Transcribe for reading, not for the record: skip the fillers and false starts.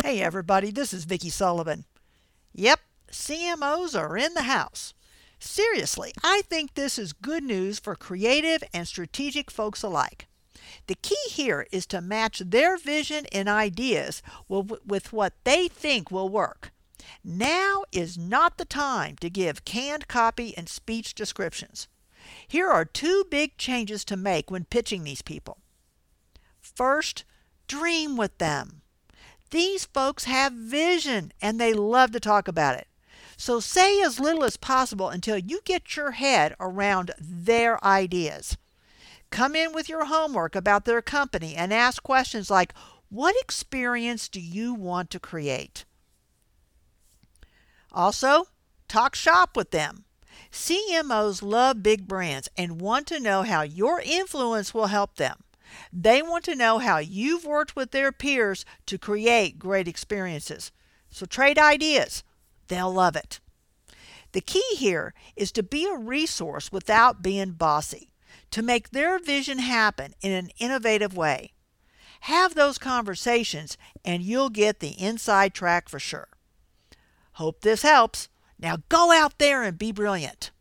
Hey everybody, this is Vicki Sullivan. Yep, CMOs are in the house. Seriously, I think this is good news for creative and strategic folks alike. The key here is to match their vision and ideas with what they think will work. Now is not the time to give canned copy and speech descriptions. Here are two big changes to make when pitching these people. First, dream with them. These folks have vision and they love to talk about it. So say as little as possible until you get your head around their ideas. Come in with your homework about their company and ask questions like, what experience do you want to create? Also, talk shop with them. CMOs love big brands and want to know how your influence will help them. They want to know how you've worked with their peers to create great experiences. So trade ideas. They'll love it. The key here is to be a resource without being bossy, to make their vision happen in an innovative way. Have those conversations and you'll get the inside track for sure. Hope this helps. Now go out there and be brilliant.